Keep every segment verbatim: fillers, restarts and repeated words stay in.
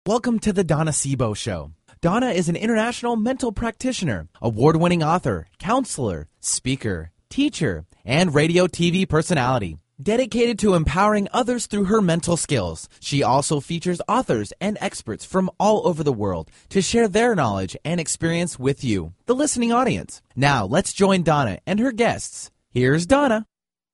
Welcome to the Donna Sebo Show. Donna is an international mental practitioner, award-winning author, counselor, speaker, teacher, and radio T V personality. Dedicated to empowering others through her mental skills, she also features authors and experts from all over the world to share their knowledge and experience with you, the listening audience. Now, let's join Donna and her guests. Here's Donna.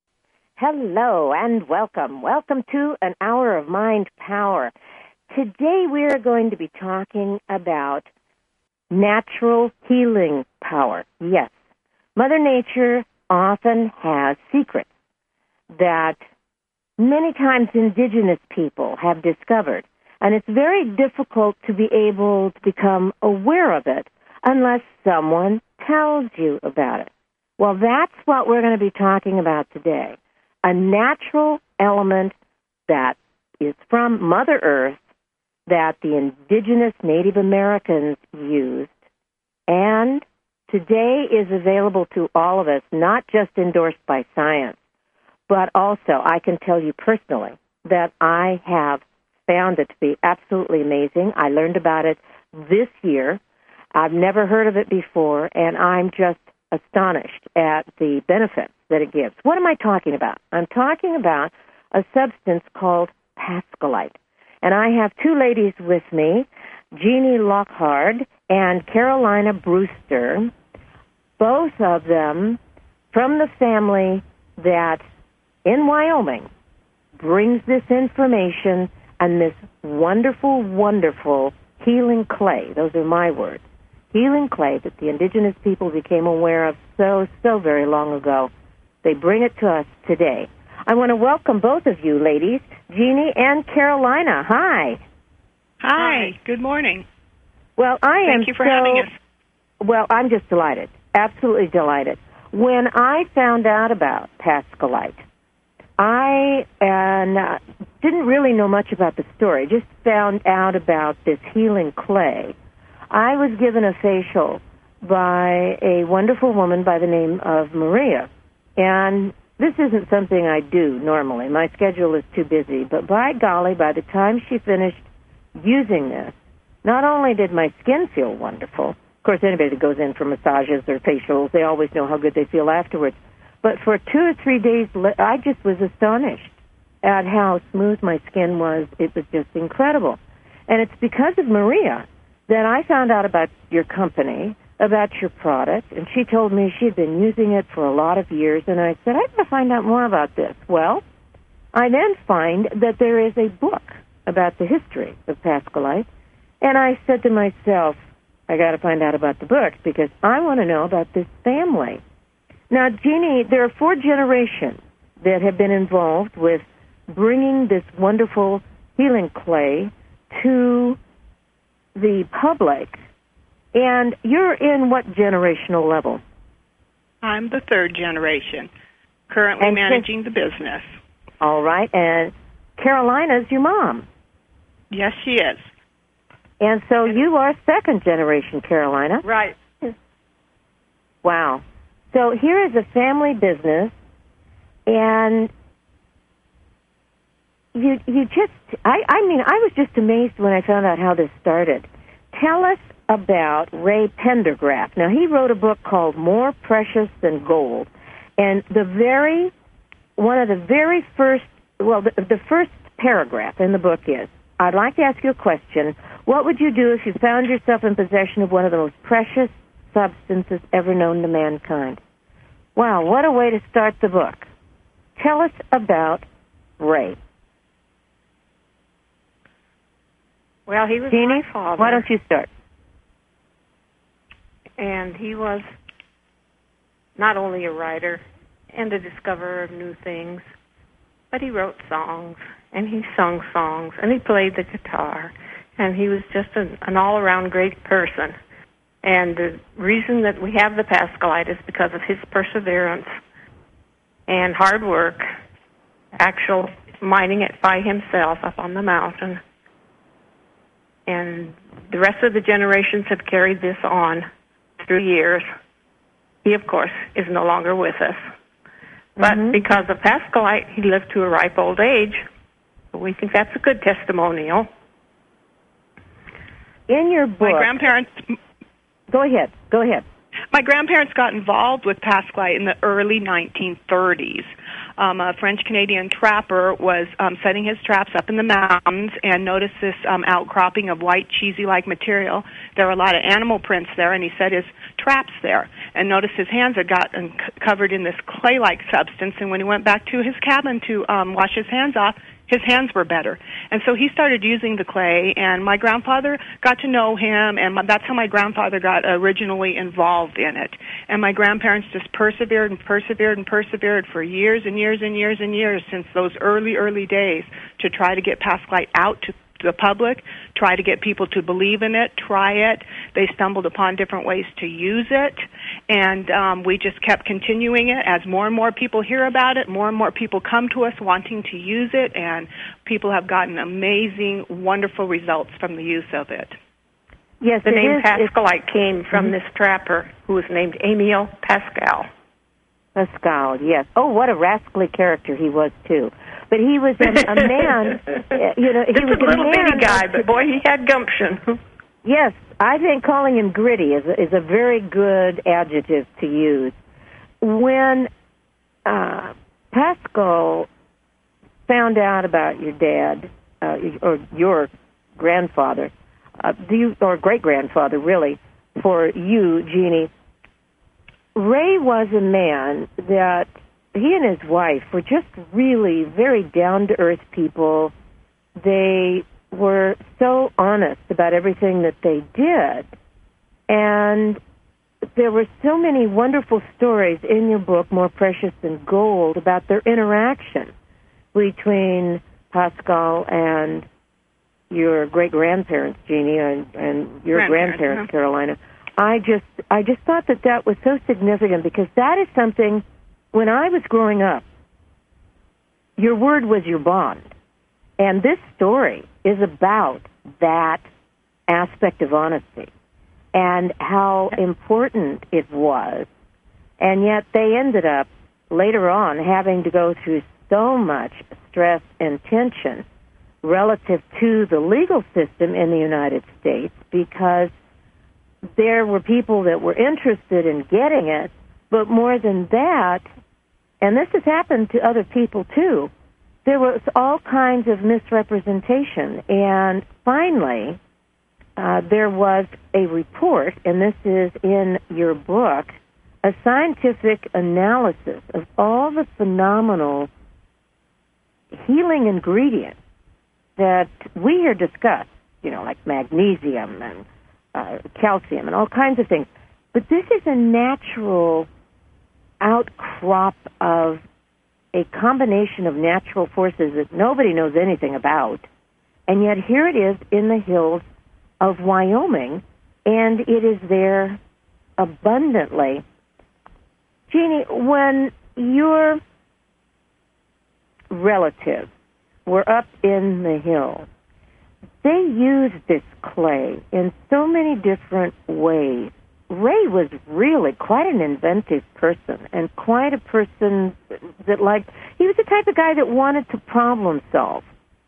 Hello and welcome. Welcome to an hour of mind power. Today we are going to be talking about natural healing power. Yes, Mother Nature often has secrets that many times indigenous people have discovered, and it's very difficult to be able to become aware of it unless someone tells you about it. Well, that's what we're going to be talking about today, a natural element that is from Mother Earth that the indigenous Native Americans used, and today is available to all of us, not just endorsed by science, but also I can tell you personally that I have found it to be absolutely amazing. I learned about it this year. I've never heard of it before, and I'm just astonished at the benefits that it gives. What am I talking about? I'm talking about a substance called Pascalite. And I have two ladies with me, Jeannie Lockhart and Carolina Brewster, both of them from the family that in Wyoming brings this information and this wonderful, wonderful healing clay. Those are my words. Healing clay that the indigenous people became aware of so, so very long ago. They bring it to us today. I want to welcome both of you, ladies, Jeannie and Carolina. Hi. Hi. Good morning. Well, I am Thank you for so, having us. Well, I'm just delighted, absolutely delighted. When I found out about Pascalite, I and, uh, didn't really know much about the story, just found out about this healing clay. I was given a facial by a wonderful woman by the name of Maria, and this isn't something I do normally. My schedule is too busy. But by golly, by the time she finished using this, not only did my skin feel wonderful, of course, anybody that goes in for massages or facials, they always know how good they feel afterwards. But for two or three days, I just was astonished at how smooth my skin was. It was just incredible. And it's because of Maria that I found out about your company, about your product, and she told me she'd been using it for a lot of years, and I said, I've got to find out more about this. Well, I then find that there is a book about the history of Pascalite, and I said to myself, I got to find out about the book because I want to know about this family. Now, Jeannie, there are four generations that have been involved with bringing this wonderful healing clay to the public. And you're in what generational level? I'm the third generation, currently and managing the business. All right. And Carolina's your mom. Yes, she is. And so you are second generation, Carolina. Right. Wow. So here is a family business, and you you just, I, I mean, I was just amazed when I found out how this started. Tell us about Ray Pendergraft. Now, he wrote a book called More Precious Than Gold, and the very, one of the very first, well, the, the first paragraph in the book is, I'd like to ask you a question. What would you do if you found yourself in possession of one of the most precious substances ever known to mankind? Wow, what a way to start the book. Tell us about Ray. Well, he was Jeannie, my father. why don't you start? And he was not only a writer and a discoverer of new things, but he wrote songs, and he sung songs, and he played the guitar, and he was just an, an all-around great person. And the reason that we have the Pascalite is because of his perseverance and hard work, actual mining it by himself up on the mountain. And the rest of the generations have carried this on through years. He, of course, is no longer with us. But mm-hmm. because of Pascalite, he lived to a ripe old age. We think that's a good testimonial. in your book... My grandparents... Go ahead. Go ahead. My grandparents got involved with Pascalite in the early nineteen thirties. Um, a French-Canadian trapper was um, setting his traps up in the mountains and noticed this um, outcropping of white, cheesy-like material. There were a lot of animal prints there, and he set his traps there and noticed his hands had gotten c- covered in this clay-like substance, and when he went back to his cabin to um, wash his hands off, his hands were better. And so he started using the clay, and my grandfather got to know him, and my, that's how my grandfather got originally involved in it. And my grandparents just persevered and persevered and persevered for years and years and years and years since those early, early days to try to get Pascalite out to the public, try to get people to believe in it, try it. They stumbled upon different ways to use it, and um, we just kept continuing it. As more and more people hear about it, more and more people come to us wanting to use it, and people have gotten amazing, wonderful results from the use of it. Yes, the name is, Pascalite came from mm-hmm. this trapper who was named Emile Pascal. Pascal, yes. Oh, what a rascally character he was, too. But he was a, a man, you know, he Just was a little a man, bitty guy, but boy, he had gumption. Yes, I think calling him gritty is a, is a very good adjective to use. When uh, Pascal found out about your dad, uh, or your grandfather, uh, do you, or great-grandfather, really, for you, Jeannie, Ray was a man that he and his wife were just really very down-to-earth people. They were so honest about everything that they did. And there were so many wonderful stories in your book, More Precious Than Gold, about their interaction between Pascal and your great-grandparents, Jeannie, and, and your grandparents, huh? Carolina. I just, I just thought that that was so significant because that is something... When I was growing up, your word was your bond. And this story is about that aspect of honesty and how important it was. And yet they ended up, later on, having to go through so much stress and tension relative to the legal system in the United States because there were people that were interested in getting it, but more than that, and this has happened to other people too, there was all kinds of misrepresentation. And finally, uh, there was a report, and this is in your book, a scientific analysis of all the phenomenal healing ingredients that we hear discussed, you know, like magnesium and uh, calcium and all kinds of things. But this is a natural outcrop of a combination of natural forces that nobody knows anything about, and yet here it is in the hills of Wyoming, and it is there abundantly. Jeannie, when your relatives were up in the hills, they used this clay in so many different ways. Ray was really quite an inventive person and quite a person that liked, he was the type of guy that wanted to problem solve.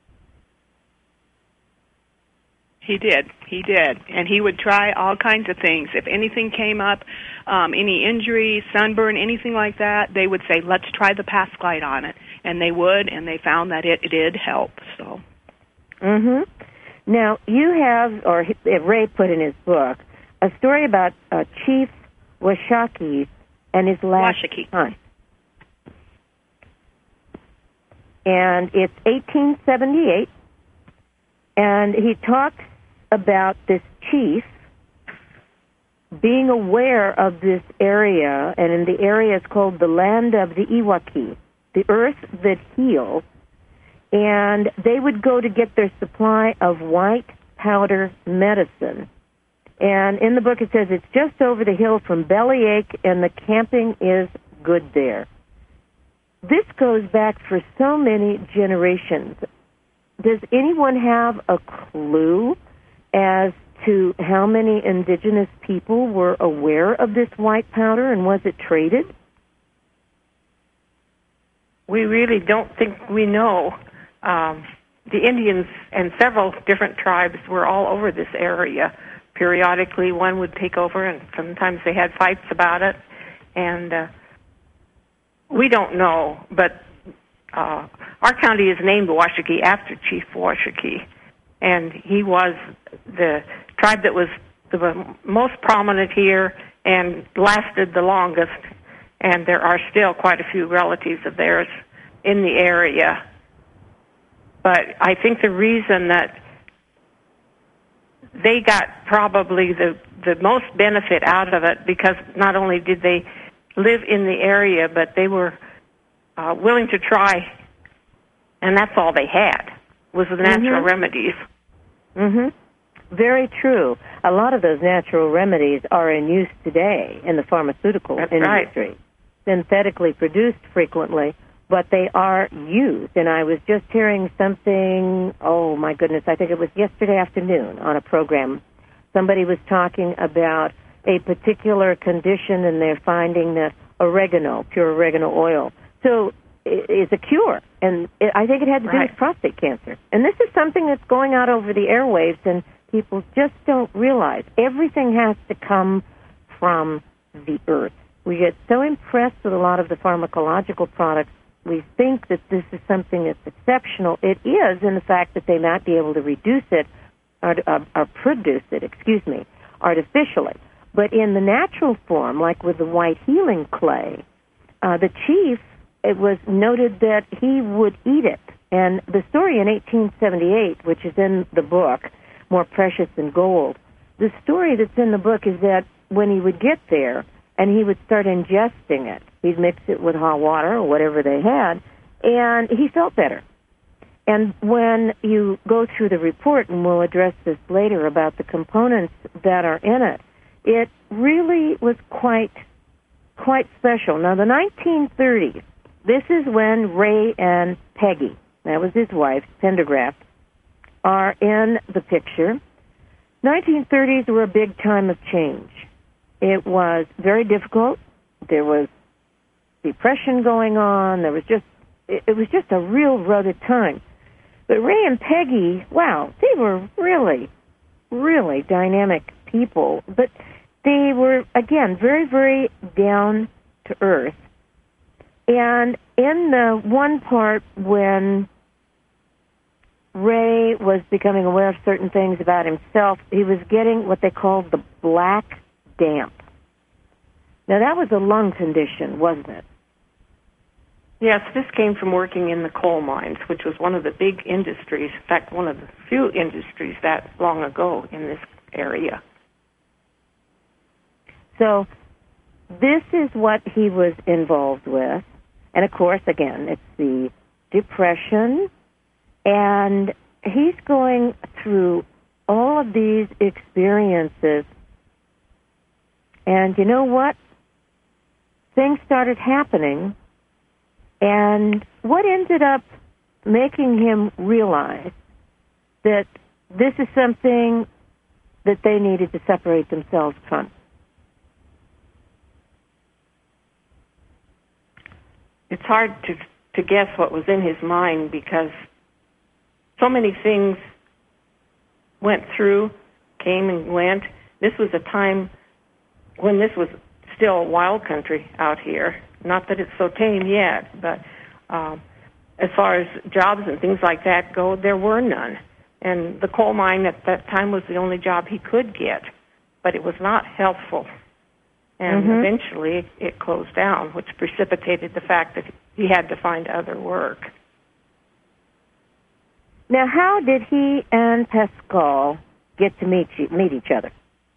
He did. He did. And he would try all kinds of things. If anything came up, um, any injury, sunburn, anything like that, they would say, let's try the Pascalite on it. And they would, and they found that it, it did help. So. Mm-hmm. Now, you have, or Ray put in his book, a story about uh, Chief Washakie and his last Washakie. hunt. And it's eighteen seventy-eight, and he talks about this chief being aware of this area, and in the area it's called the land of the Iwaki, the earth that heals, and they would go to get their supply of white powder medicine. And in the book it says it's just over the hill from Bellyache, and the camping is good there. This goes back for so many generations. Does anyone have a clue as to how many indigenous people were aware of this white powder, and was it traded? We really don't think we know. Um, the Indians and several different tribes were all over this area. Periodically, one would take over, and sometimes they had fights about it. And uh, we don't know, but uh, our county is named Washakie after Chief Washakie, and he was the tribe that was the most prominent here and lasted the longest. And there are still quite a few relatives of theirs in the area. But I think the reason that they got probably the, the most benefit out of it, because not only did they live in the area, but they were uh, willing to try, and that's all they had, was the natural mm-hmm. remedies. Mm-hmm. Very true. A lot of those natural remedies are in use today in the pharmaceutical that's industry. Right. Synthetically produced frequently, but they are used. And I was just hearing something, oh my goodness, I think it was yesterday afternoon on a program. Somebody was talking about a particular condition, and they're finding that oregano, pure oregano oil, so is a cure. And it, I think it had to do right. with prostate cancer. And this is something that's going out over the airwaves, and people just don't realize. Everything has to come from the earth. We get so impressed with a lot of the pharmacological products. We think that this is something that's exceptional. It is in the fact that they might be able to reduce it or, or, or produce it, excuse me, artificially. But in the natural form, like with the white healing clay, uh, the chief, it was noted that he would eat it. And the story in eighteen seventy-eight, which is in the book, More Precious Than Gold, the story that's in the book is that when he would get there and he would start ingesting it, he'd mix it with hot water or whatever they had, and he felt better. And when you go through the report, and we'll address this later about the components that are in it, it really was quite, quite special. Now, the nineteen thirties, this is when Ray and Peggy, that was his wife, Pendergraft, are in the picture. nineteen thirties were a big time of change. It was very difficult. There was depression going on. There was just, it, it was just a real rugged time. But Ray and Peggy, wow, they were really, really dynamic people. But they were, again, very, very down to earth. And in the one part when Ray was becoming aware of certain things about himself, he was getting what they called the black damp. Now, that was a lung condition, wasn't it? Yes, this came from working in the coal mines, which was one of the big industries, in fact, one of the few industries that long ago in this area. So this is what he was involved with. And, of course, again, it's the depression. And he's going through all of these experiences. And you know what? Things started happening. And what ended up making him realize that this is something that they needed to separate themselves from? It's hard to to guess what was in his mind, because so many things went through, came and went. This was a time when this was still wild country out here. Not that it's so tame yet, but um, as far as jobs and things like that go, there were none. And the coal mine at that time was the only job he could get, but it was not healthful. And mm-hmm. eventually it closed down, which precipitated the fact that he had to find other work. Now, how did he and Pascal get to meet meet each other?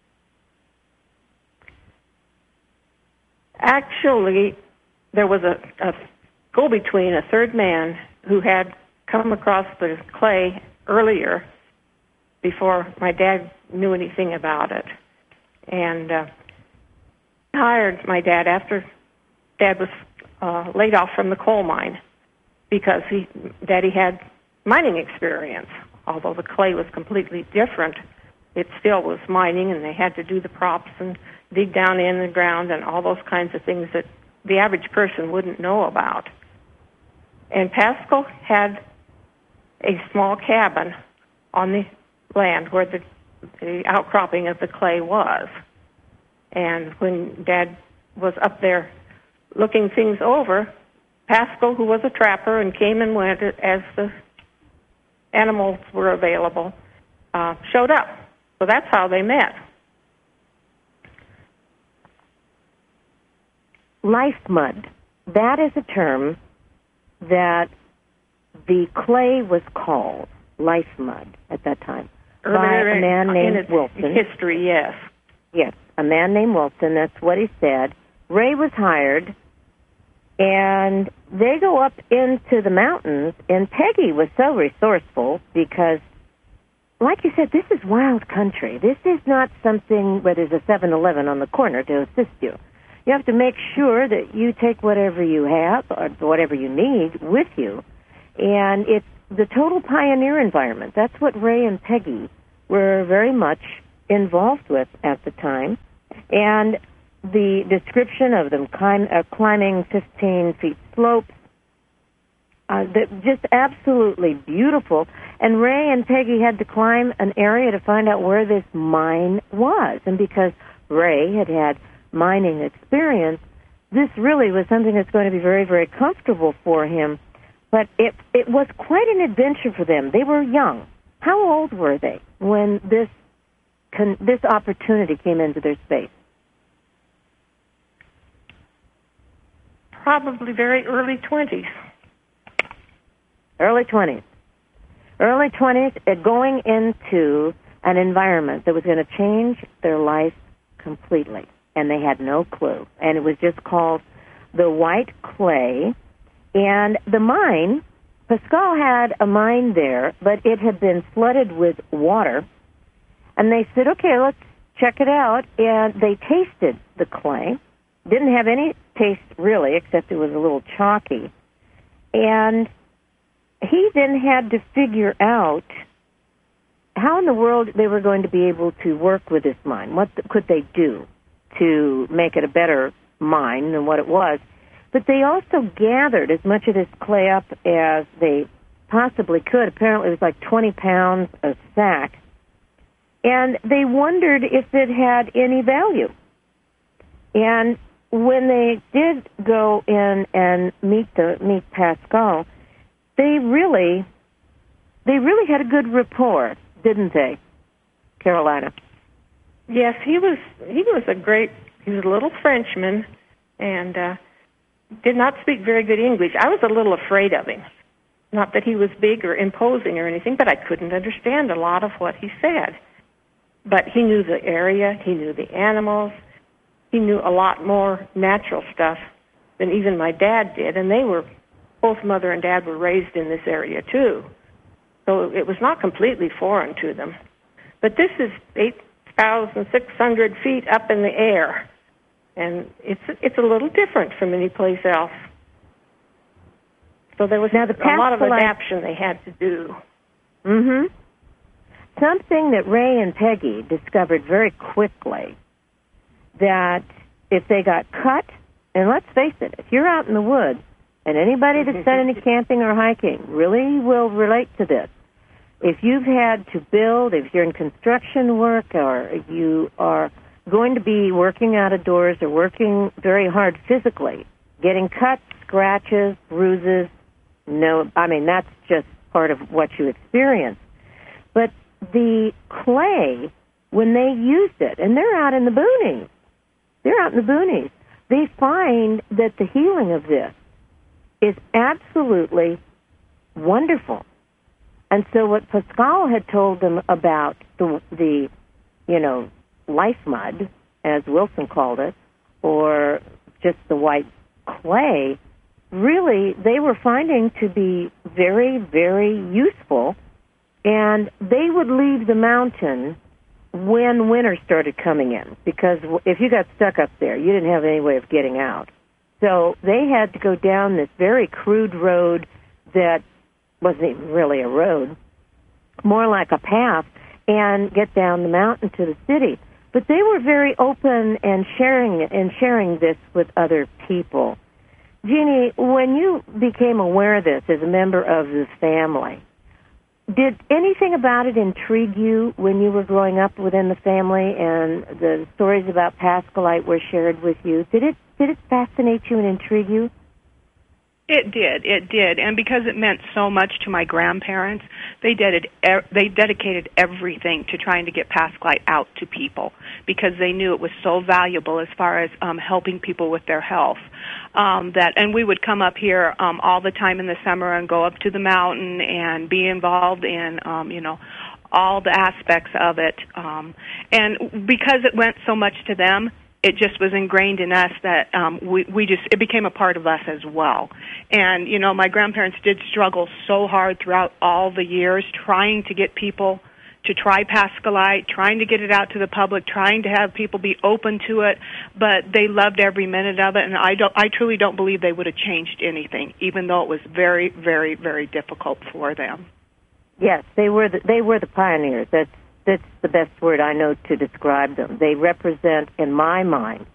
Actually, there was a, a go-between, a third man, who had come across the clay earlier before my dad knew anything about it. And uh, hired my dad after Dad was uh, laid off from the coal mine, because he, Daddy had mining experience. Although the clay was completely different, it still was mining, and they had to do the props and dig down in the ground and all those kinds of things that the average person wouldn't know about. And Pascal had a small cabin on the land where the, the outcropping of the clay was. And when Dad was up there looking things over, Pascal, who was a trapper and came and went as the animals were available, uh, showed up. So that's how they met. Life mud. That is a term that the clay was called life mud at that time Earlier by a man in, named in its Wilson. History, yes. Yes, a man named Wilson. That's what he said. Ray was hired, and they go up into the mountains, and Peggy was so resourceful because, like you said, this is wild country. This is not something where there's a seven eleven on the corner to assist you. You have to make sure that you take whatever you have or whatever you need with you. And it's the total pioneer environment. That's what Ray and Peggy were very much involved with at the time. And the description of them climb, uh, climbing fifteen feet slopes, uh, that just absolutely beautiful. And Ray and Peggy had to climb an area to find out where this mine was. And because Ray had had mining experience, this really was something that's going to be very, very comfortable for him. But it it was quite an adventure for them. They were young. How old were they when this con, this opportunity came into their space? Probably very early twenties. Early twenties. Early twenties, uh, going into an environment that was going to change their life completely. And they had no clue. And it was just called the White Clay. And the mine, Pascal had a mine there, but it had been flooded with water. And they said, okay, let's check it out. And they tasted the clay. Didn't have any taste, really, except it was a little chalky. And he then had to figure out how in the world they were going to be able to work with this mine. What could they do to make it a better mine than what it was? But they also gathered as much of this clay up as they possibly could. Apparently it was like twenty pounds a sack. And they wondered if it had any value. And when they did go in and meet the meet Pascal, they really they really had a good rapport, didn't they, Carolina? Yes, he was. He was a great. He was a little Frenchman, and uh, did not speak very good English. I was a little afraid of him. Not that he was big or imposing or anything, but I couldn't understand a lot of what he said. But he knew the area. He knew the animals. He knew a lot more natural stuff than even my dad did, and they were both mother and dad were raised in this area too, so it was not completely foreign to them. But this is eight thousand six hundred feet up in the air, and it's it's a little different from any place else. So there was now the a lot of Pascal adaptation they had to do. Mm-hmm. Something that Ray and Peggy discovered very quickly, that if they got cut, and let's face it, if you're out in the woods, and anybody that's done any camping or hiking really will relate to this, if you've had to build, if you're in construction work, or you are going to be working out of doors or working very hard physically, getting cuts, scratches, bruises, no, I mean, that's just part of what you experience. But the clay, when they used it, and they're out in the boonies, they're out in the boonies, they find that the healing of this is absolutely wonderful. And so what Pascal had told them about the, the, you know, life mud, as Wilson called it, or just the white clay, really they were finding to be very, very useful. And they would leave the mountain when winter started coming in, because if you got stuck up there, you didn't have any way of getting out. So they had to go down this very crude road that wasn't even really a road, more like a path, and get down the mountain to the city. But they were very open and sharing and sharing this with other people. Jeannie, when you became aware of this as a member of the family, did anything about it intrigue you when you were growing up within the family and the stories about Pascalite were shared with you? Did it did it fascinate you and intrigue you? It did, it did, and because it meant so much to my grandparents, they did it, they dedicated everything to trying to get Pascalite out to people because they knew it was so valuable as far as um, helping people with their health. Um, that, and we would come up here um, all the time in the summer and go up to the mountain and be involved in, um, you know, all the aspects of it. Um, and because it went so much to them, it just was ingrained in us that um, we, we just, it became a part of us as well. And, you know, my grandparents did struggle so hard throughout all the years trying to get people to try Pascalite, trying to get it out to the public, trying to have people be open to it, but they loved every minute of it, and I don't, I truly don't believe they would have changed anything, even though it was very, very, very difficult for them. Yes, they were the, they were the pioneers. That's That's the best word I know to describe them. They represent, in my mind,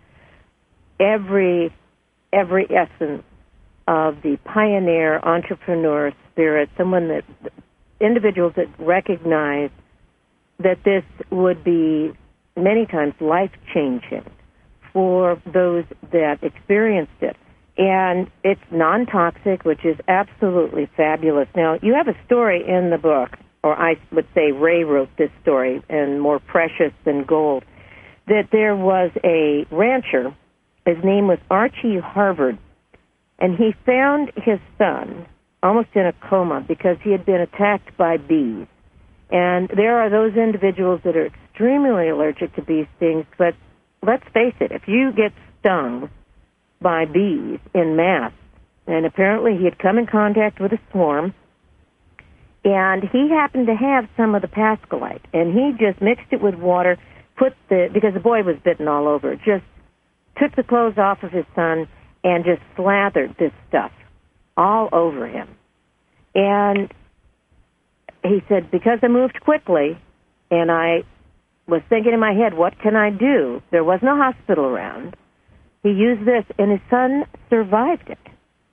every every essence of the pioneer entrepreneur spirit, someone that, individuals that recognize that this would be many times life-changing for those that experienced it. And it's non-toxic, which is absolutely fabulous. Now, you have a story in the book, or I would say Ray wrote this story, and more precious than gold, that there was a rancher, his name was Archie Harvard, and he found his son almost in a coma because he had been attacked by bees. And there are those individuals that are extremely allergic to bee stings, but let's face it, if you get stung by bees in mass, and apparently he had come in contact with a swarm, and he happened to have some of the Pascalite, and he just mixed it with water, put the, because the boy was bitten all over, just took the clothes off of his son and just slathered this stuff all over him. And he said, because I moved quickly, and I was thinking in my head, what can I do? There was no hospital around. He used this, and his son survived it.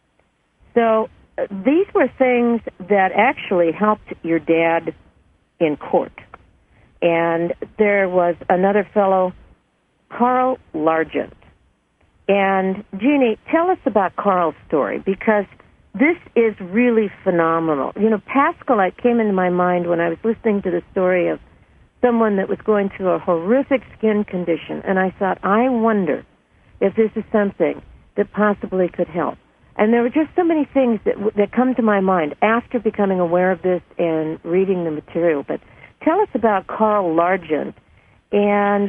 So uh, these were things that actually helped your dad in court. And there was another fellow, Carl Largent. And, Jeannie, tell us about Carl's story, because this is really phenomenal. You know, Pascalite came into my mind when I was listening to the story of someone that was going through a horrific skin condition, and I thought, I wonder if this is something that possibly could help. And there were just so many things that that come to my mind after becoming aware of this and reading the material. But tell us about Carl Largent and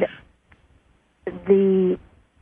the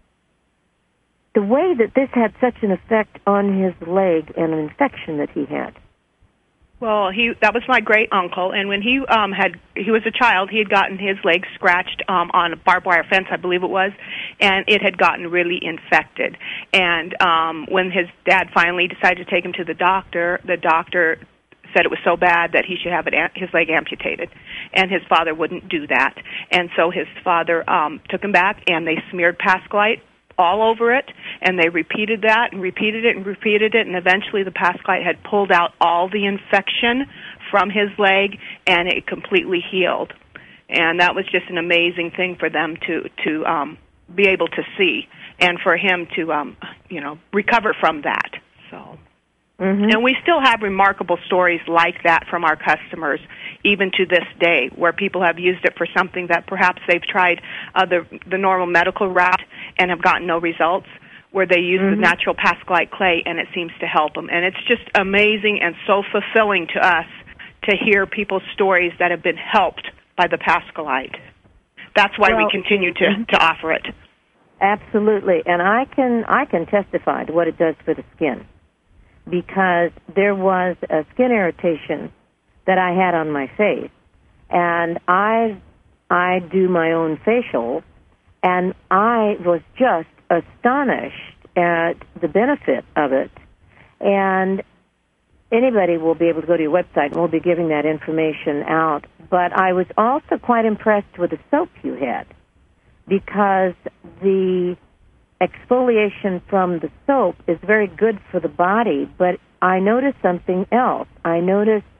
the way that this had such an effect on his leg and an infection that he had. Well, he that was my great uncle, and when he um had he was a child, he had gotten his leg scratched um on a barbed wire fence, I believe it was, and it had gotten really infected. And um when his dad finally decided to take him to the doctor, the doctor said it was so bad that he should have it, his leg amputated, and his father wouldn't do that. And so his father um took him back, and they smeared Pascalite all over it, and they repeated that and repeated it and repeated it, and eventually the Pascalite had pulled out all the infection from his leg, and it completely healed. And that was just an amazing thing for them to to um, be able to see, and for him to um, you know recover from that. So. Mm-hmm. And we still have remarkable stories like that from our customers, even to this day, where people have used it for something that perhaps they've tried uh, the, the normal medical route and have gotten no results, where they use mm-hmm. the natural Pascalite clay and it seems to help them. And it's just amazing and so fulfilling to us to hear people's stories that have been helped by the Pascalite. That's why well, we continue to, mm-hmm. to offer it. Absolutely. And I can I can testify to what it does for the skin, because there was a skin irritation that I had on my face, and I I do my own facial, and I was just astonished at the benefit of it. And anybody will be able to go to your website, and we'll be giving that information out. But I was also quite impressed with the soap you had, because the exfoliation from the soap is very good for the body, but I noticed something else. I noticed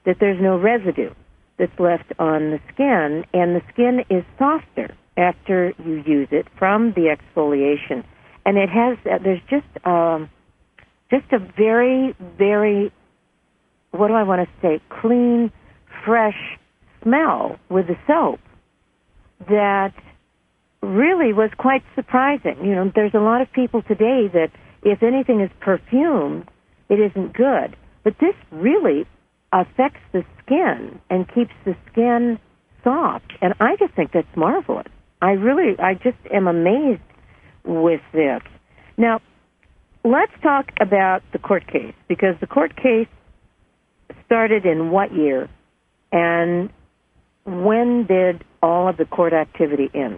that there's no residue that's left on the skin, and the skin is softer after you use it from the exfoliation. And it has, uh, there's just, um, just a very, very, what do I want to say, clean, fresh smell with the soap that really was quite surprising. You know, there's a lot of people today that if anything is perfumed, it isn't good. But this really affects the skin and keeps the skin soft. And I just think that's marvelous. I really, I just am amazed with this. Now, let's talk about the court case, because the court case started in what year, and when did all of the court activity end?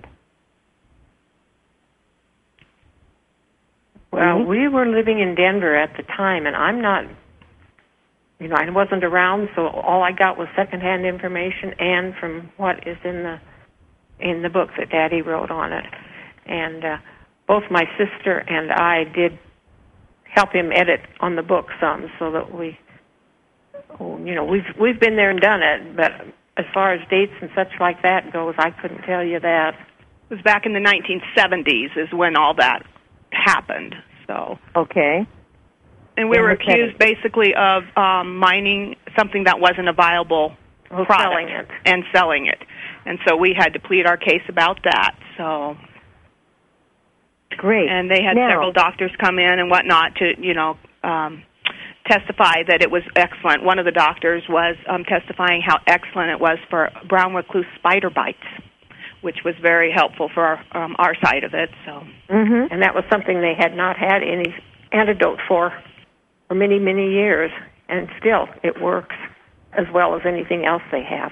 Well, we were living in Denver at the time, and I'm not, you know, I wasn't around, so all I got was secondhand information and from what is in the in the book that Daddy wrote on it. And uh, both my sister and I did help him edit on the book some, so that we, you know, we've we've been there and done it. But as far as dates and such like that goes, I couldn't tell you that. It was back in the nineteen seventies is when all that happened. So okay, and we were accused basically of um, mining something that wasn't a viable well, product selling it. and selling it, and so we had to plead our case about that. So great, and they had now, several doctors come in and whatnot to you know um, testify that it was excellent. One of the doctors was um, testifying how excellent it was for brown recluse spider bites, which was very helpful for our, um, our side of it. So, mm-hmm. And that was something they had not had any antidote for for many, many years, and still it works as well as anything else they have.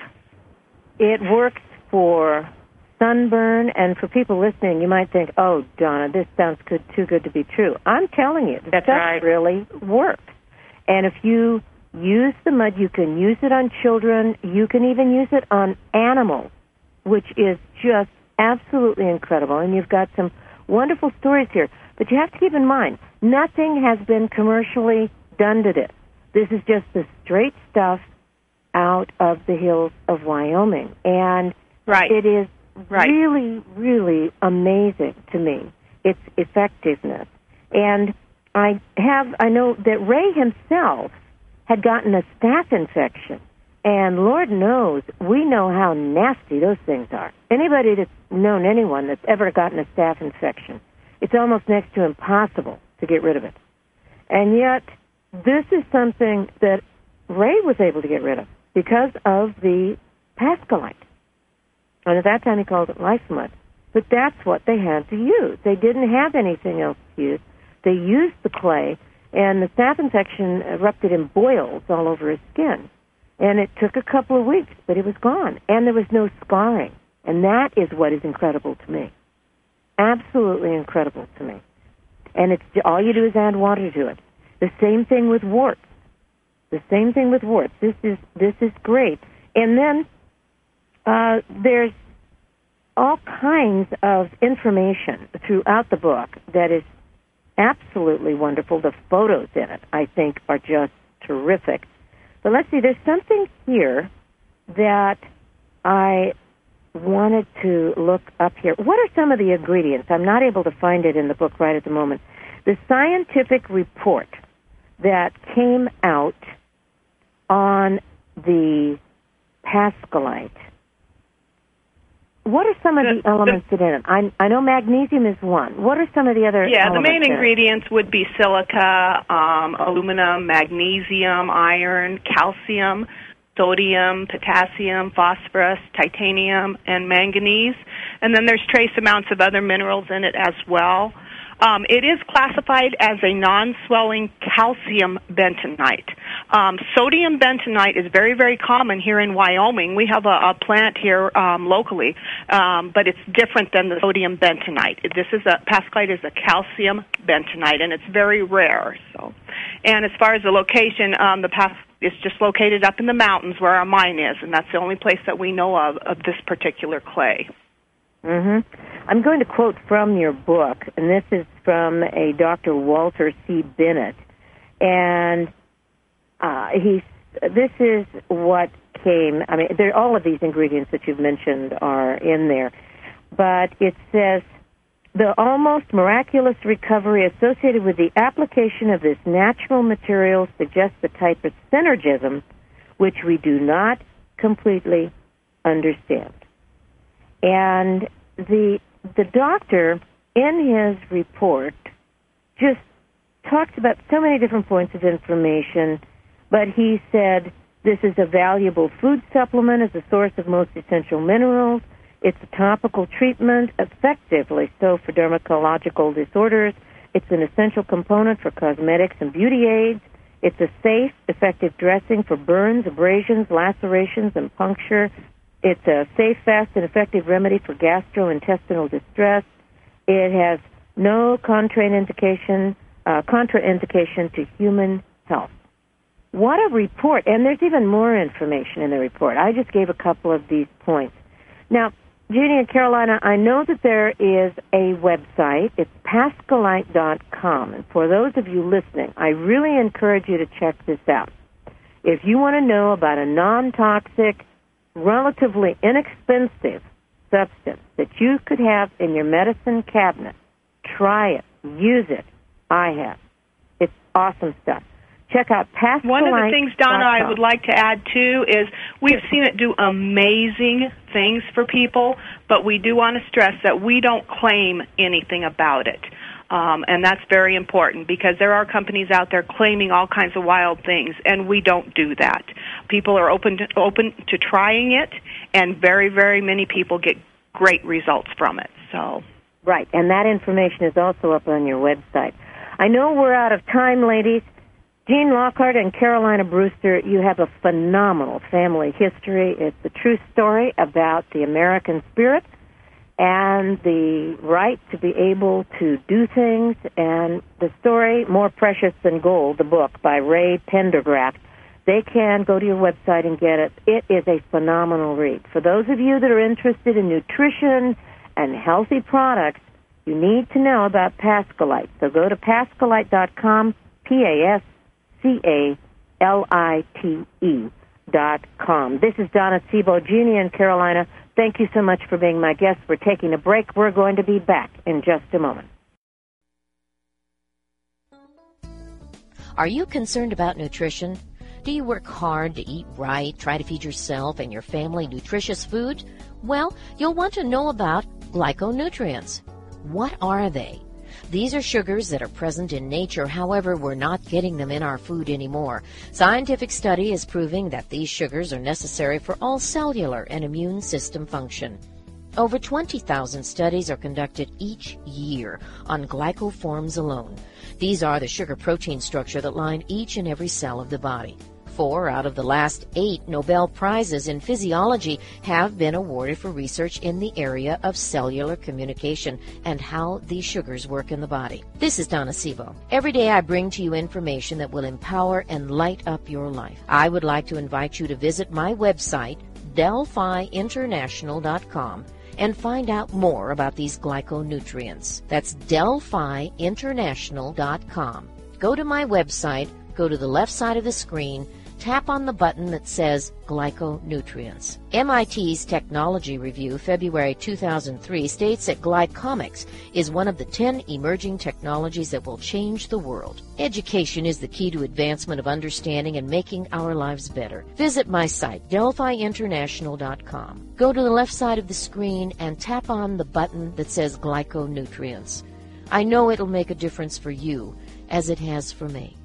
It works for sunburn, and for people listening, you might think, oh, Donna, this sounds good, too good to be true. I'm telling you, That's stuff right. really works. And if you use the mud, you can use it on children. You can even use it on animals, which is just absolutely incredible. And you've got some wonderful stories here. But you have to keep in mind, nothing has been commercially done to this. This is just the straight stuff out of the hills of Wyoming. And right. it is right. really, really amazing to me, its effectiveness. And I have, I know that Ray himself had gotten a staph infection. And Lord knows, we know how nasty those things are. Anybody that's known anyone that's ever gotten a staph infection, it's almost next to impossible to get rid of it. And yet, this is something that Ray was able to get rid of because of the Pascalite. And at that time, he called it life mud. But that's what they had to use. They didn't have anything else to use. They used the clay, and the staph infection erupted in boils all over his skin. And it took a couple of weeks, but it was gone. And there was no scarring. And that is what is incredible to me. Absolutely incredible to me. And it's all you do is add water to it. The same thing with warts. The same thing with warts. This is this is great. And then uh, there's all kinds of information throughout the book that is absolutely wonderful. The photos in it, I think, are just terrific. But let's see, there's something here that I wanted to look up here. What are some of the ingredients? I'm not able to find it in the book right at the moment. The scientific report that came out on the Pascalite. What are some of the, the elements the, in it? I, I know magnesium is one. What are some of the other Yeah, elements the main in ingredients would be silica, um, aluminum, magnesium, iron, calcium, sodium, potassium, phosphorus, titanium, and manganese. And then there's trace amounts of other minerals in it as well. Um, it is classified as a non-swelling calcium bentonite. Um, sodium bentonite is very, very common here in Wyoming. We have a, a plant here um, locally, um, but it's different than the sodium bentonite. This is a Pascalite is a calcium bentonite, and it's very rare. So, and as far as the location, um, the Pas it's just located up in the mountains where our mine is, and that's the only place that we know of of this particular clay. Mm-hmm. I'm going to quote from your book, and this is from a Doctor Walter C. Bennett, and uh, he this is what came. I mean, there all of these ingredients that you've mentioned are in there, but it says the almost miraculous recovery associated with the application of this natural material suggests the type of synergism which we do not completely understand. And the the doctor in his report just talked about so many different points of information, but he said this is a valuable food supplement as a source of most essential minerals. It's a topical treatment, effectively so for dermatological disorders. It's an essential component for cosmetics and beauty aids. It's a safe, effective dressing for burns, abrasions, lacerations, and puncture. It's a safe, fast, and effective remedy for gastrointestinal distress. It has no contraindication, uh, contraindication to human health. What a report. And there's even more information in the report. I just gave a couple of these points. Now, Jeannie and Carolina, I know that there is a website. It's Pascalite dot com. And for those of you listening, I really encourage you to check this out. If you want to know about a non-toxic, relatively inexpensive substance that you could have in your medicine cabinet, try it. Use it. I have. It's awesome stuff. Check out Pascalite dot com. One of the things, Donna, I would like to add, too, is we've seen it do amazing things for people, but we do want to stress that we don't claim anything about it. Um, and that's very important because there are companies out there claiming all kinds of wild things, and we don't do that. People are open to, open to trying it, and very, very many people get great results from it. So, right, and that information is also up on your website. I know we're out of time, ladies. Jean Lockhart and Carolina Brewster, you have a phenomenal family history. It's a true story about the American spirit and the right to be able to do things, and the story, More Precious Than Gold, the book by Ray Pendergraft. They can go to your website and get it. It is a phenomenal read. For those of you that are interested in nutrition and healthy products, you need to know about Pascalite. So go to Pascalite dot com, P A S C A L I T E dot com. This is Donna Sebo, Jeannie and Carolina. Thank you so much for being my guest. We're taking a break. We're going to be back in just a moment. Are you concerned about nutrition? Do you work hard to eat right, try to feed yourself and your family nutritious food? Well, you'll want to know about glyconutrients. What are they? These are sugars that are present in nature, however, we're not getting them in our food anymore. Scientific study is proving that these sugars are necessary for all cellular and immune system function. Over twenty thousand studies are conducted each year on glycoforms alone. These are the sugar-protein structure that line each and every cell of the body. Four out of the last eight Nobel Prizes in physiology have been awarded for research in the area of cellular communication and how these sugars work in the body. This is Donna Sebo. Every day I bring to you information that will empower and light up your life. I would like to invite you to visit my website, Delphi International dot com, and find out more about these glyconutrients. That's Delphi International dot com. Go to my website, go to the left side of the screen, tap on the button that says Glyconutrients. M I T's Technology Review, February two thousand three, states that glycomics is one of the ten emerging technologies that will change the world. Education is the key to advancement of understanding and making our lives better. Visit my site, Delphi International dot com. Go to the left side of the screen and tap on the button that says Glyconutrients. I know it'll make a difference for you, as it has for me.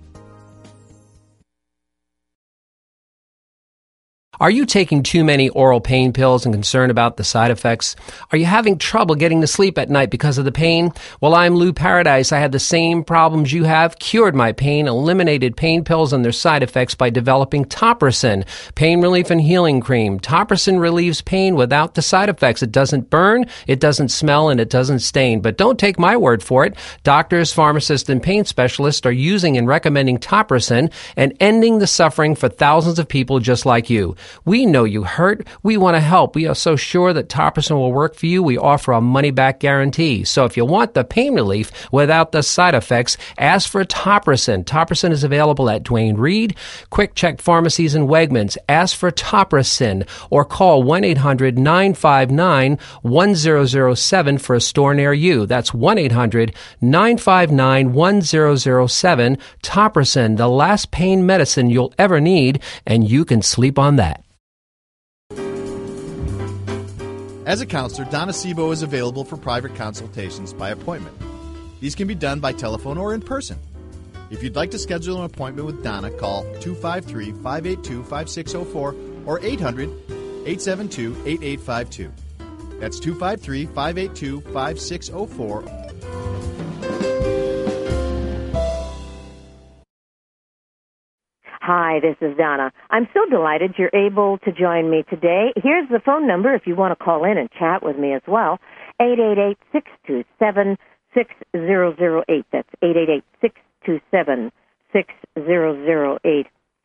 Are you taking too many oral pain pills and concerned about the side effects? Are you having trouble getting to sleep at night because of the pain? Well, I'm Lou Paradise. I had the same problems you have, cured my pain, eliminated pain pills and their side effects by developing Topricin, pain relief and healing cream. Topricin relieves pain without the side effects. It doesn't burn, it doesn't smell, and it doesn't stain. But don't take my word for it. Doctors, pharmacists, and pain specialists are using and recommending Topricin and ending the suffering for thousands of people just like you. We know you hurt. We want to help. We are so sure that Topricin will work for you. We offer a money-back guarantee. So if you want the pain relief without the side effects, ask for Topricin. Topricin is available at Duane Reade, Quick Check Pharmacies, and Wegmans. Ask for Topricin or call one eight hundred nine five nine one zero zero seven for a store near you. That's one eight hundred nine five nine one zero zero seven. Topricin, the last pain medicine you'll ever need, and you can sleep on that. As a counselor, Donna Sebo is available for private consultations by appointment. These can be done by telephone or in person. If you'd like to schedule an appointment with Donna, call two five three, five eight two, five six zero four or eight hundred, eight seven two, eight eight five two. That's two five three, five eight two, five six zero four. Hi, this is Donna. I'm so delighted you're able to join me today. Here's the phone number if you want to call in and chat with me as well. eight eight eight, six two seven, six zero zero eight. That's eight eight eight, six two seven, six zero zero eight.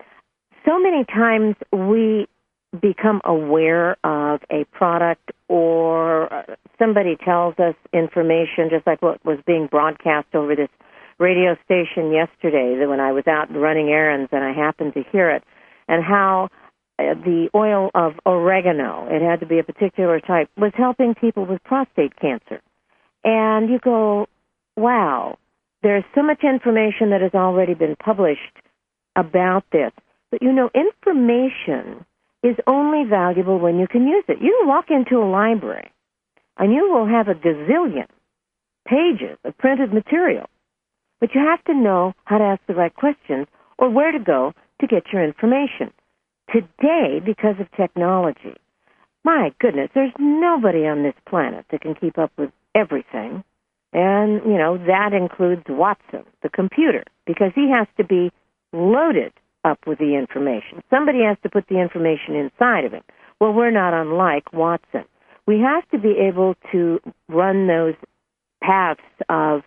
So many times we become aware of a product or somebody tells us information, just like what was being broadcast over this radio station yesterday when I was out running errands and I happened to hear it, and how the oil of oregano, it had to be a particular type, was helping people with prostate cancer. And you go, wow, there's so much information that has already been published about this. But, you know, information is only valuable when you can use it. You can walk into a library, and you will have a gazillion pages of printed material. But you have to know how to ask the right questions or where to go to get your information. Today, because of technology, my goodness, there's nobody on this planet that can keep up with everything. And, you know, that includes Watson, the computer, because he has to be loaded up with the information. Somebody has to put the information inside of him. Well, we're not unlike Watson. We have to be able to run those paths of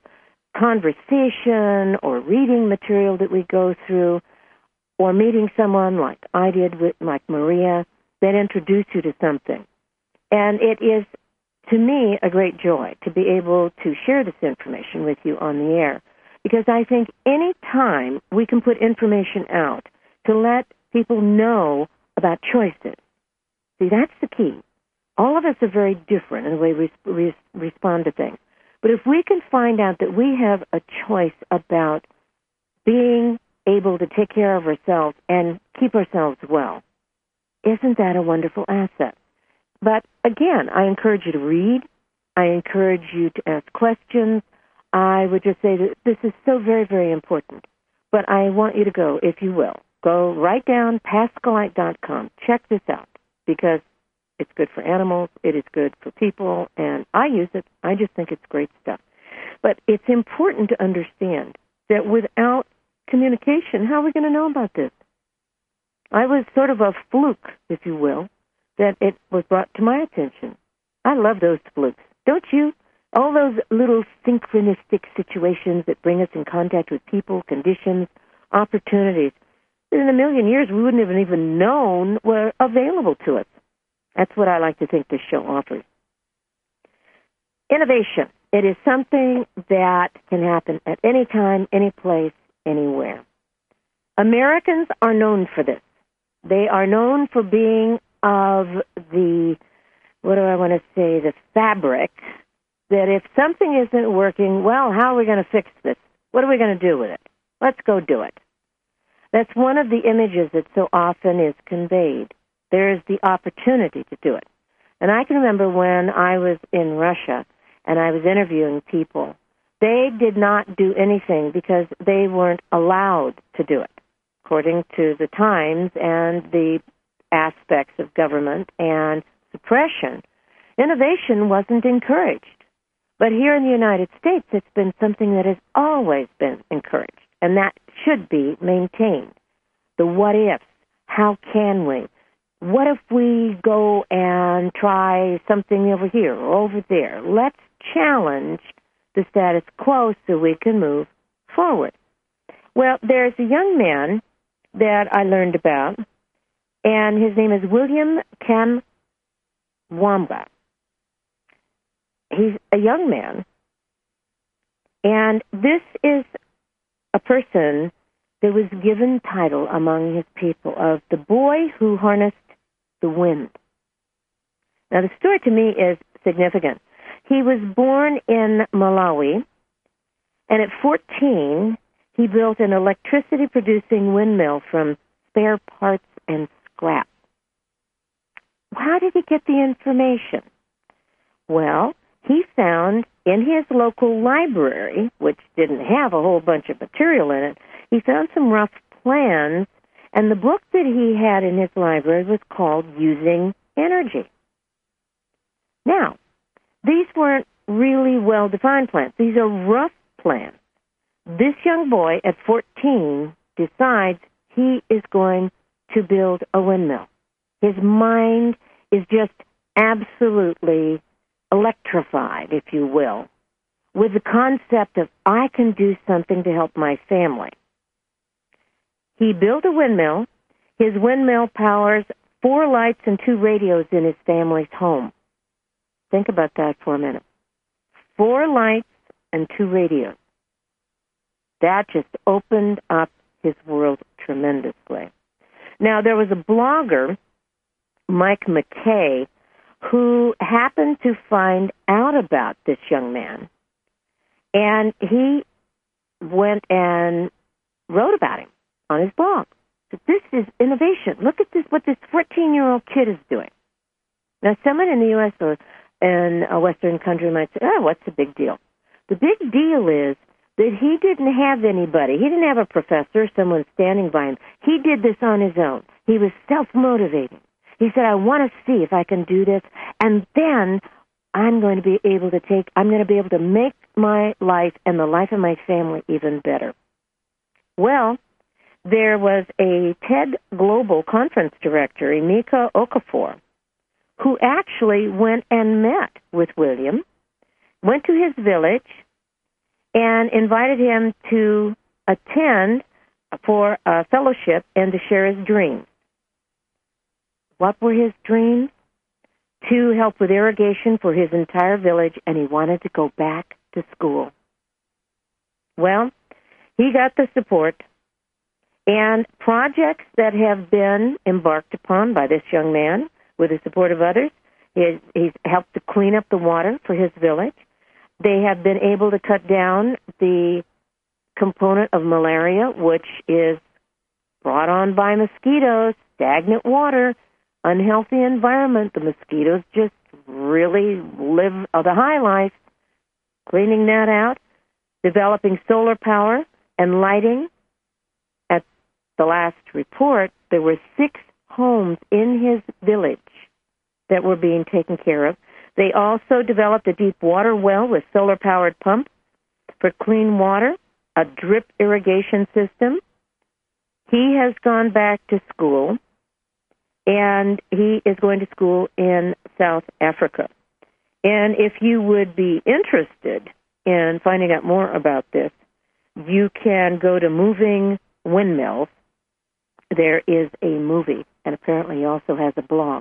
conversation or reading material that we go through, or meeting someone like I did with like Maria that introduced you to something. And it is, to me, a great joy to be able to share this information with you on the air, because I think any time we can put information out to let people know about choices, see, that's the key. All of us are very different in the way we re- respond to things. But if we can find out that we have a choice about being able to take care of ourselves and keep ourselves well, isn't that a wonderful asset? But again, I encourage you to read. I encourage you to ask questions. I would just say that this is so very, very important. But I want you to go, if you will, go right down pascalite dot com. Check this out, because it's good for animals, it is good for people, and I use it. I just think it's great stuff. But it's important to understand that without communication, how are we going to know about this? I was sort of a fluke, if you will, that it was brought to my attention. I love those flukes, don't you? All those little synchronistic situations that bring us in contact with people, conditions, opportunities. In a million years, we wouldn't have even known were available to us. That's what I like to think this show offers. Innovation. It is something that can happen at any time, any place, anywhere. Americans are known for this. They are known for being of the, what do I want to say, the fabric, that if something isn't working, well, how are we going to fix this? What are we going to do with it? Let's go do it. That's one of the images that so often is conveyed. There's the opportunity to do it. And I can remember when I was in Russia and I was interviewing people, they did not do anything because they weren't allowed to do it, according to the times and the aspects of government and suppression. Innovation wasn't encouraged. But here in the United States, it's been something that has always been encouraged, and that should be maintained. The what ifs, how can we? What if we go and try something over here or over there? Let's challenge the status quo so we can move forward. Well, there's a young man that I learned about, and his name is William Kamwamba. He's a young man, and this is a person that was given title among his people of the boy who harnessed the wind. Now, the story to me is significant. He was born in Malawi, and at fourteen, he built an electricity-producing windmill from spare parts and scrap. How did he get the information? Well, he found in his local library, which didn't have a whole bunch of material in it, he found some rough plans, and the book that he had in his library was called Using Energy. Now, these weren't really well-defined plans. These are rough plans. This young boy at fourteen decides he is going to build a windmill. His mind is just absolutely electrified, if you will, with the concept of, I can do something to help my family. He built a windmill. His windmill powers four lights and two radios in his family's home. Think about that for a minute. Four lights and two radios. That just opened up his world tremendously. Now, there was a blogger, Mike McKay, who happened to find out about this young man, and he went and wrote about him on his blog. So this is innovation. Look at this, what this fourteen-year-old kid is doing. Now, someone in the U S or in a Western country might say, oh, what's the big deal? The big deal is that he didn't have anybody. He didn't have a professor, someone standing by him. He did this on his own. He was self-motivating. He said, I want to see if I can do this, and then I'm going to be able to take, I'm going to be able to make my life and the life of my family even better. Well, there was a TED Global conference director, Emeka Okafor, who actually went and met with William, went to his village, and invited him to attend for a fellowship and to share his dreams. What were his dreams? To help with irrigation for his entire village, and he wanted to go back to school. Well, he got the support, and projects that have been embarked upon by this young man with the support of others, he's, he's helped to clean up the water for his village. They have been able to cut down the component of malaria, which is brought on by mosquitoes, stagnant water, unhealthy environment. The mosquitoes just really live the high life. Cleaning that out, developing solar power and lighting. At the last report, there were six homes in his village that were being taken care of. They also developed a deep water well with solar-powered pumps for clean water, a drip irrigation system. He has gone back to school, and he is going to school in South Africa. And if you would be interested in finding out more about this, you can go to Moving Windmills. There is a movie, and apparently he also has a blog.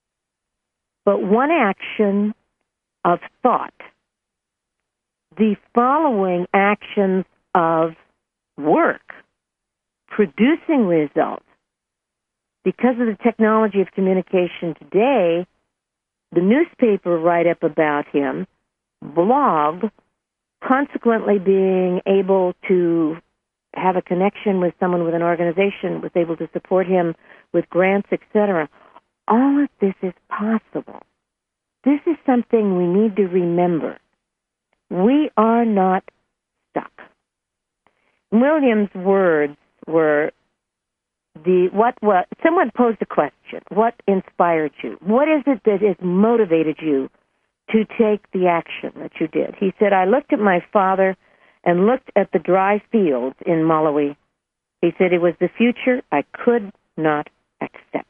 But one action of thought, the following actions of work, producing results, because of the technology of communication today, the newspaper write-up about him, blog, consequently being able to have a connection with someone with an organization, was able to support him with grants, et cetera. All of this is possible. This is something we need to remember. We are not stuck. William's words were, the what what someone posed a question. What inspired you? What is it that has motivated you to take the action that you did? He said, I looked at my father and looked at the dry fields in Malawi. He said it was the future I could not accept.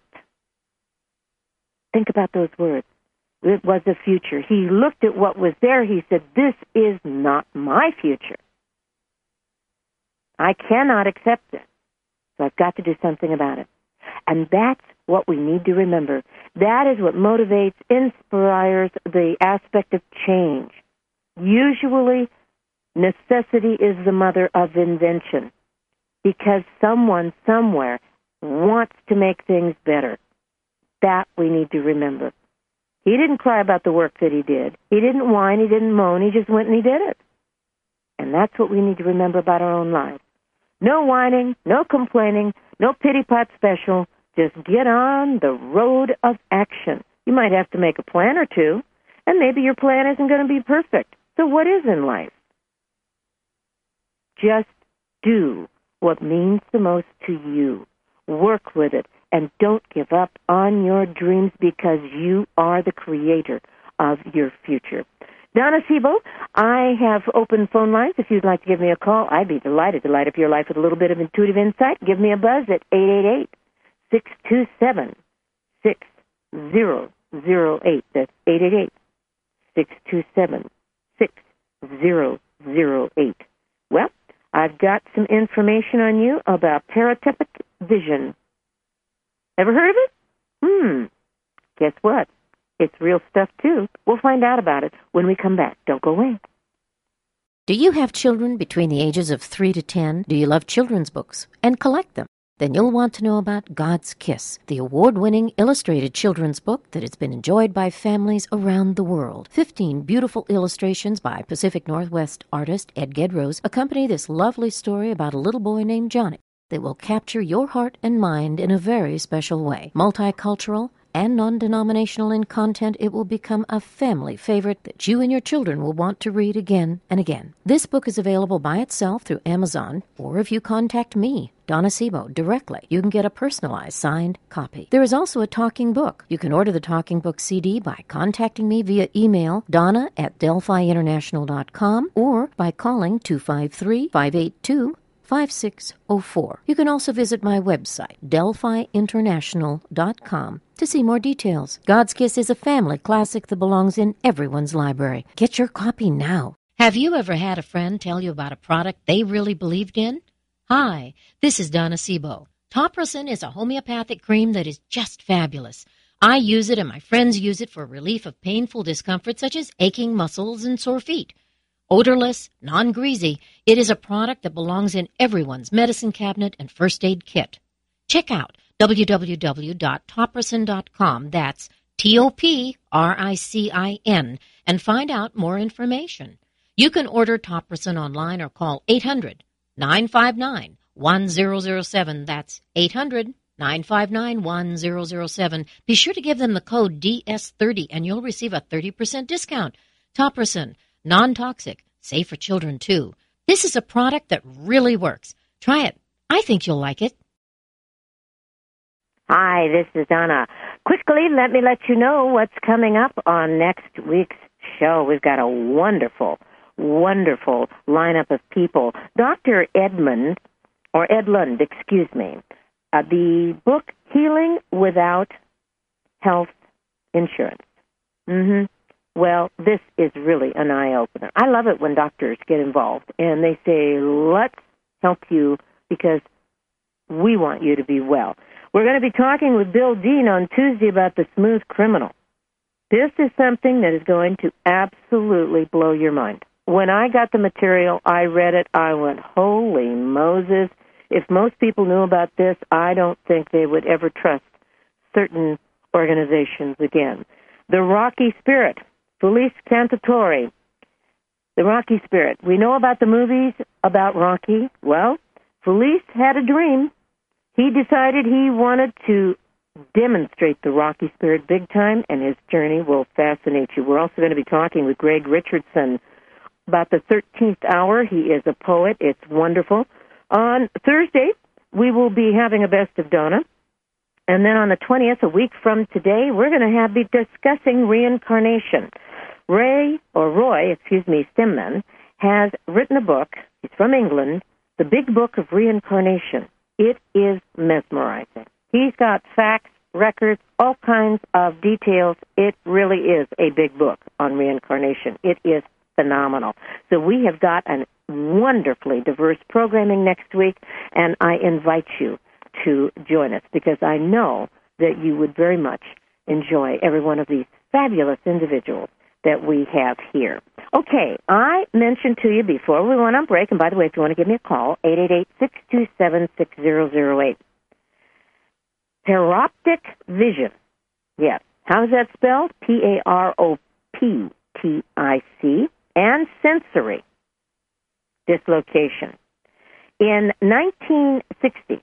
Think about those words. It was the future. He looked at what was there. He said, this is not my future. I cannot accept it. So I've got to do something about it. And that's what we need to remember. That is what motivates, inspires the aspect of change. Usually, necessity is the mother of invention because someone somewhere wants to make things better. That we need to remember. He didn't cry about the work that he did. He didn't whine. He didn't moan. He just went and he did it. And that's what we need to remember about our own lives. No whining, no complaining, no pity-pot special. Just get on the road of action. You might have to make a plan or two, and maybe your plan isn't going to be perfect. So what is in life? Just do what means the most to you. Work with it, and don't give up on your dreams because you are the creator of your future. Donna Sebo, I have open phone lines. If you'd like to give me a call, I'd be delighted to light up your life with a little bit of intuitive insight. Give me a buzz at eight eight eight, six two seven, six zero zero eight. That's eight eight eight, six two seven, six zero zero eight. Well, I've got some information on you about paratepic vision. Ever heard of it? Hmm. Guess what? It's real stuff, too. We'll find out about it when we come back. Don't go away. Do you have children between the ages of three to ten? Do you love children's books and collect them? Then you'll want to know about God's Kiss, the award-winning illustrated children's book that has been enjoyed by families around the world. Fifteen beautiful illustrations by Pacific Northwest artist Ed Gedrose accompany this lovely story about a little boy named Johnny that will capture your heart and mind in a very special way. Multicultural and non-denominational in content, it will become a family favorite that you and your children will want to read again and again. This book is available by itself through Amazon, or if you contact me, Donna Sebo, directly, you can get a personalized signed copy. There is also a talking book. You can order the talking book C D by contacting me via email, donna at delphi international dot com, or by calling two five three, five eight two, five six zero four. You can also visit my website, delphi international dot com, to see more details. God's Kiss is a family classic that belongs in everyone's library. Get your copy now. Have you ever had a friend tell you about a product they really believed in? Hi, this is Donna Sebo. Topricin is a homeopathic cream that is just fabulous. I use it and my friends use it for relief of painful discomfort such as aching muscles and sore feet. Odorless, non-greasy, it is a product that belongs in everyone's medicine cabinet and first aid kit. Check out w w w dot topricin dot com, that's T O P R I C I N, and find out more information. You can order Topricin online or call eight hundred, nine five nine, one zero zero seven, that's eight hundred, nine five nine, one zero zero seven. Be sure to give them the code D S thirty and you'll receive a thirty percent discount. Topricin, non-toxic, safe for children, too. This is a product that really works. Try it. I think you'll like it. Hi, this is Donna. Quickly, let me let you know what's coming up on next week's show. We've got a wonderful, wonderful lineup of people. Doctor Edmund, or Edlund, excuse me, uh, the book Healing Without Health Insurance. Mm-hmm. Well, this is really an eye-opener. I love it when doctors get involved and they say, let's help you because we want you to be well. We're going to be talking with Bill Dean on Tuesday about the smooth criminal. This is something that is going to absolutely blow your mind. When I got the material, I read it, I went, holy Moses. If most people knew about this, I don't think they would ever trust certain organizations again. The Rocky Spirit. Felice Cantatori, the Rocky Spirit. We know about the movies about Rocky. Well, Felice had a dream. He decided he wanted to demonstrate the Rocky Spirit big time, and his journey will fascinate you. We're also going to be talking with Greg Richardson about the thirteenth hour. He is a poet. It's wonderful. On Thursday, we will be having a Best of Donna. And then on the twentieth, a week from today, we're going to have be discussing reincarnation. Ray, or Roy, excuse me, Stimman, has written a book. He's from England, The Big Book of Reincarnation. It is mesmerizing. He's got facts, records, all kinds of details. It really is a big book on reincarnation. It is phenomenal. So we have got a wonderfully diverse programming next week, and I invite you to join us because I know that you would very much enjoy every one of these fabulous individuals that we have here. Okay, I mentioned to you before we went on break, and by the way, if you want to give me a call, eight eight eight, six two seven, six zero zero eight. Paroptic vision. Yes. How is that spelled? P A R O P T I C. And sensory dislocation. In nineteen sixty,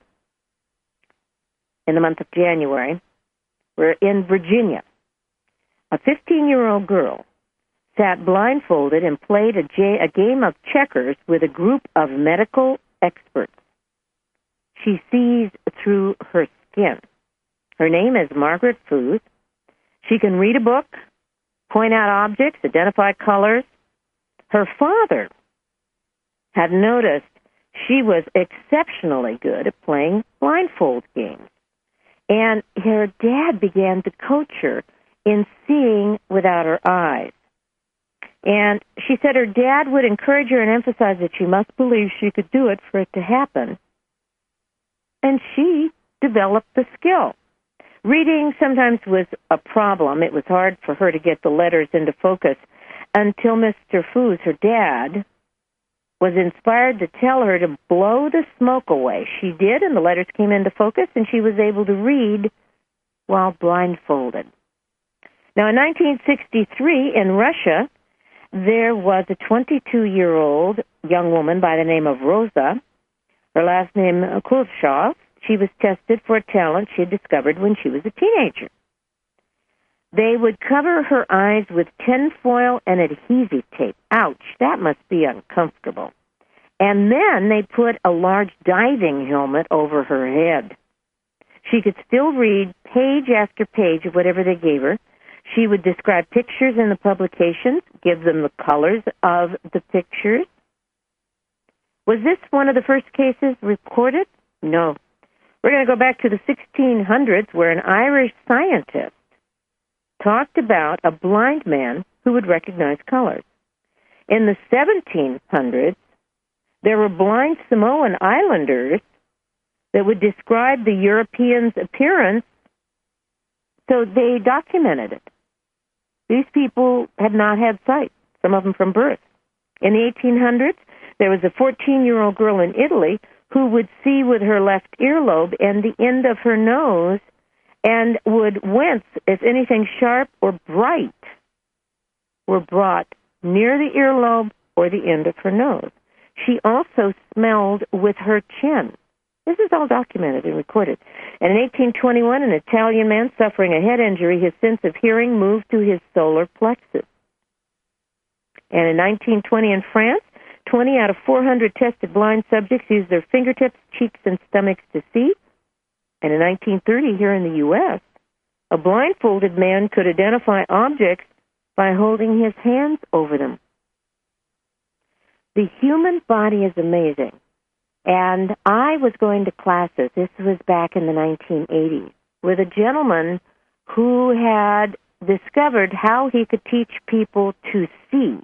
in the month of January, we're in Virginia. A fifteen-year-old girl sat blindfolded and played a, j- a game of checkers with a group of medical experts. She sees through her skin. Her name is Margaret Foos. She can read a book, point out objects, identify colors. Her father had noticed she was exceptionally good at playing blindfold games. And her dad began to coach her in seeing without her eyes. And she said her dad would encourage her and emphasize that she must believe she could do it for it to happen. And she developed the skill. Reading sometimes was a problem. It was hard for her to get the letters into focus until Mister Foos, her dad, was inspired to tell her to blow the smoke away. She did, and the letters came into focus, and she was able to read while blindfolded. Now, in nineteen sixty-three, in Russia, there was a twenty-two-year-old young woman by the name of Rosa, her last name Kulshov. She was tested for a talent she had discovered when she was a teenager. They would cover her eyes with tinfoil and adhesive tape. Ouch, that must be uncomfortable. And then they put a large diving helmet over her head. She could still read page after page of whatever they gave her. She would describe pictures in the publications, give them the colors of the pictures. Was this one of the first cases recorded? No. We're going to go back to the sixteen hundreds, where an Irish scientist talked about a blind man who would recognize colors. In the seventeen hundreds, there were blind Samoan islanders that would describe the Europeans' appearance, so they documented it. These people had not had sight, some of them from birth. In the eighteen hundreds, there was a fourteen-year-old girl in Italy who would see with her left earlobe and the end of her nose and would wince if anything sharp or bright were brought near the earlobe or the end of her nose. She also smelled with her chin. This is all documented and recorded. And in eighteen twenty-one, an Italian man suffering a head injury, his sense of hearing moved to his solar plexus. And in nineteen twenty in France, twenty out of four hundred tested blind subjects used their fingertips, cheeks, and stomachs to see. And in nineteen thirty, here in the U S, a blindfolded man could identify objects by holding his hands over them. The human body is amazing. And I was going to classes, this was back in the nineteen eighties, with a gentleman who had discovered how he could teach people to see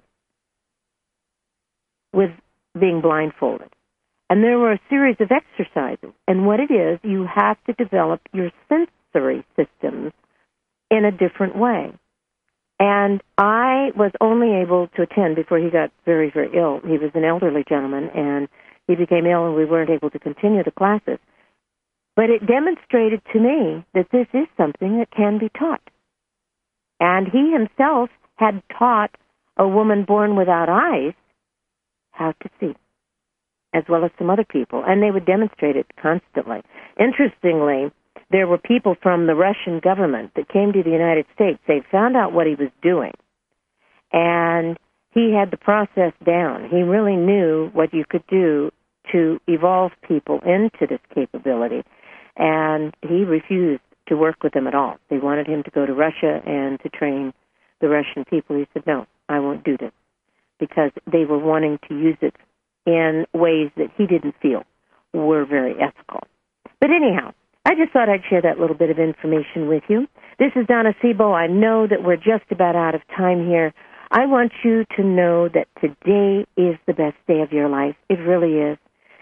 with being blindfolded. And there were a series of exercises. And what it is, you have to develop your sensory systems in a different way. And I was only able to attend before he got very, very ill. He was an elderly gentleman, and he became ill, and we weren't able to continue the classes. But it demonstrated to me that this is something that can be taught. And he himself had taught a woman born without eyes how to see, as well as some other people, and they would demonstrate it constantly. Interestingly, there were people from the Russian government that came to the United States. They found out what he was doing, and he had the process down. He really knew what you could do to evolve people into this capability, and he refused to work with them at all. They wanted him to go to Russia and to train the Russian people. He said, no, I won't do this, because they were wanting to use it in ways that he didn't feel were very ethical. But anyhow, I just thought I'd share that little bit of information with you. This is Donna Sebo. I know that we're just about out of time here. I want you to know that today is the best day of your life. It really is.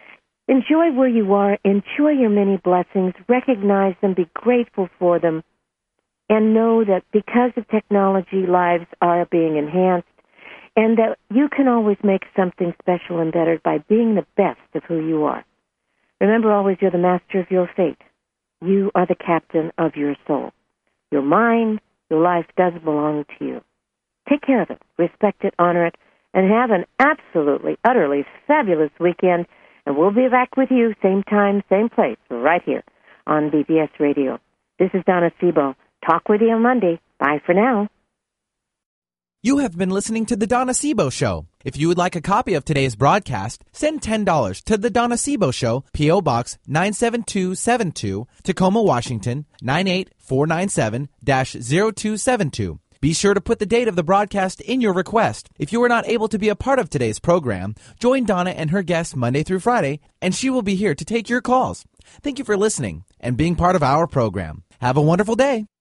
Enjoy where you are. Enjoy your many blessings. Recognize them. Be grateful for them. And know that because of technology, lives are being enhanced, and that you can always make something special and better by being the best of who you are. Remember always, you're the master of your fate. You are the captain of your soul. Your mind, your life does belong to you. Take care of it, respect it, honor it, and have an absolutely, utterly fabulous weekend. And we'll be back with you, same time, same place, right here on B B S Radio. This is Donna Sebo. Talk with you on Monday. Bye for now. You have been listening to The Donna Sebo Show. If you would like a copy of today's broadcast, send ten dollars to The Donna Sebo Show, P O. Box nine seven two seven two, Tacoma, Washington, nine eight four nine seven zero two seven two. Be sure to put the date of the broadcast in your request. If you are not able to be a part of today's program, join Donna and her guests Monday through Friday, and she will be here to take your calls. Thank you for listening and being part of our program. Have a wonderful day.